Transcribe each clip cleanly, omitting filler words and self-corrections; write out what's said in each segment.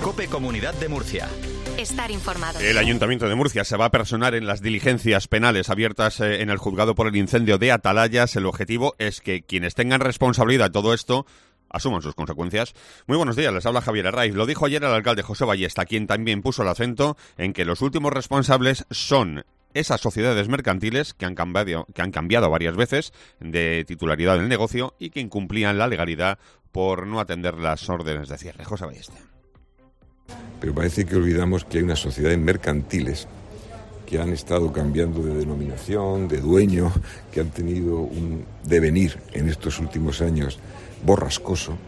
COPE Comunidad de Murcia. Estar informado. El Ayuntamiento de Murcia se va a personar en las diligencias penales abiertas en el juzgado por el incendio de Atalayas. El objetivo es que quienes tengan responsabilidad de todo esto asuman sus consecuencias. Muy buenos días, les habla Javier Arraiz. Lo dijo ayer el alcalde José Ballesta, quien también puso el acento en que los últimos responsables son esas sociedades mercantiles que han cambiado varias veces de titularidad del negocio y que incumplían la legalidad por no atender las órdenes de cierre. José Ballesta. Pero parece que olvidamos que hay unas sociedades mercantiles que han estado cambiando de denominación, de dueño, que han tenido un devenir en estos últimos años borrascoso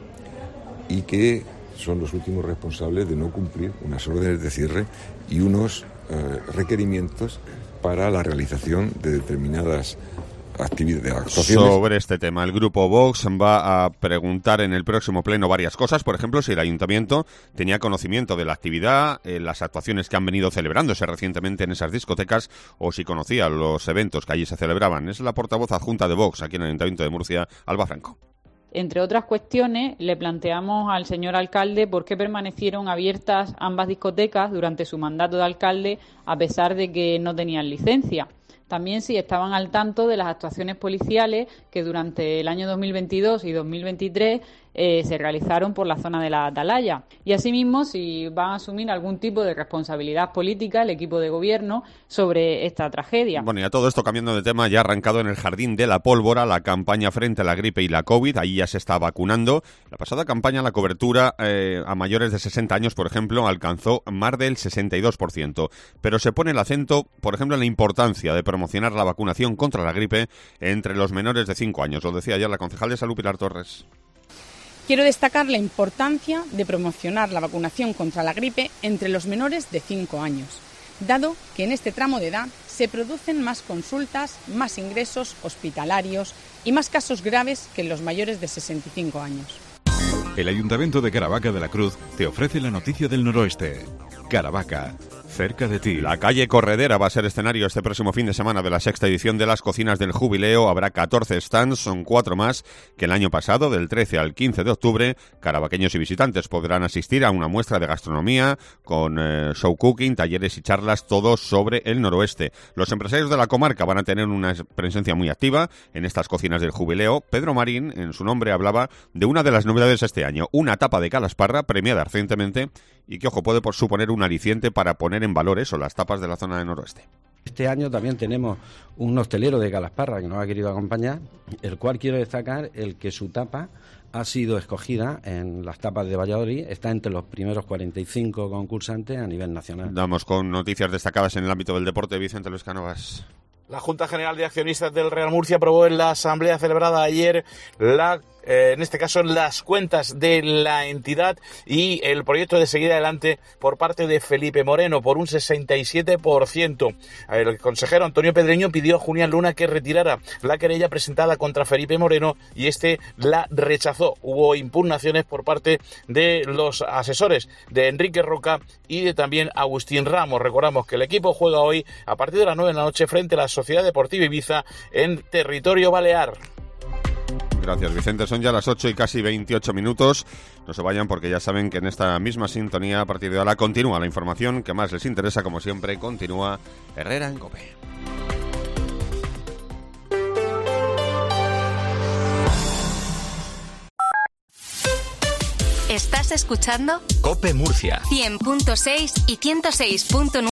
y que son los últimos responsables de no cumplir unas órdenes de cierre y unos requerimientos para la realización de determinadas actuaciones. Sobre este tema, el grupo Vox va a preguntar en el próximo pleno varias cosas. Por ejemplo, si el ayuntamiento tenía conocimiento de la actividad, las actuaciones que han venido celebrándose recientemente en esas discotecas, o si conocía los eventos que allí se celebraban. Es la portavoz adjunta de Vox aquí en el Ayuntamiento de Murcia, Alba Franco. Entre otras cuestiones, le planteamos al señor alcalde por qué permanecieron abiertas ambas discotecas durante su mandato de alcalde, a pesar de que no tenían licencia. También si estaban al tanto de las actuaciones policiales que durante el año 2022 y 2023 se realizaron por la zona de la Atalaya. Y asimismo, si van a asumir algún tipo de responsabilidad política el equipo de gobierno sobre esta tragedia. Bueno, y a todo esto, cambiando de tema, ya ha arrancado en el Jardín de la Pólvora la campaña frente a la gripe y la COVID. Ahí ya se está vacunando. La pasada campaña, la cobertura a mayores de 60 años, por ejemplo, alcanzó más del 62%. Pero se pone el acento, por ejemplo, en la importancia de promocionar la vacunación contra la gripe entre los menores de 5 años. Lo decía ayer la concejal de Salud, Pilar Torres. Quiero destacar la importancia de promocionar la vacunación contra la gripe entre los menores de 5 años, dado que en este tramo de edad se producen más consultas, más ingresos hospitalarios y más casos graves que en los mayores de 65 años. El Ayuntamiento de Caravaca de la Cruz te ofrece la noticia del noroeste. Caravaca, cerca de ti. La calle Corredera va a ser escenario este próximo fin de semana de la 6ª edición de las Cocinas del Jubileo. Habrá 14 stands, son 4 más que el año pasado. Del 13 al 15 de octubre, caravaqueños y visitantes podrán asistir a una muestra de gastronomía con show cooking, talleres y charlas, todos sobre el noroeste. Los empresarios de la comarca van a tener una presencia muy activa en estas Cocinas del Jubileo. Pedro Marín, en su nombre, hablaba de una de las novedades este año, una tapa de calasparra premiada recientemente y que, ojo, puede suponer un aliciente para poner en valor eso, las tapas de la zona del noroeste. Este año también tenemos un hostelero de Calasparra que nos ha querido acompañar, el cual quiero destacar el que su tapa ha sido escogida en las tapas de Valladolid, está entre los primeros 45 concursantes a nivel nacional. Vamos con noticias destacadas en el ámbito del deporte. Vicente Luis Cánovas. La Junta General de Accionistas del Real Murcia aprobó en la asamblea celebrada ayer en este caso las cuentas de la entidad y el proyecto de seguir adelante por parte de Felipe Moreno por un 67%. El consejero Antonio Pedreño pidió a Julián Luna que retirara la querella presentada contra Felipe Moreno y este la rechazó. Hubo impugnaciones por parte de los asesores de Enrique Roca y de también Agustín Ramos. Recordamos que el equipo juega hoy a partir de las 9 de la noche frente a la Sociedad Deportiva Ibiza en territorio balear. Gracias, Vicente. Son ya las 8 y casi 28 minutos. No se vayan porque ya saben que en esta misma sintonía a partir de ahora continúa la información que más les interesa. Como siempre, continúa Herrera en COPE. ¿Estás escuchando? COPE Murcia 100.6 y 106.9.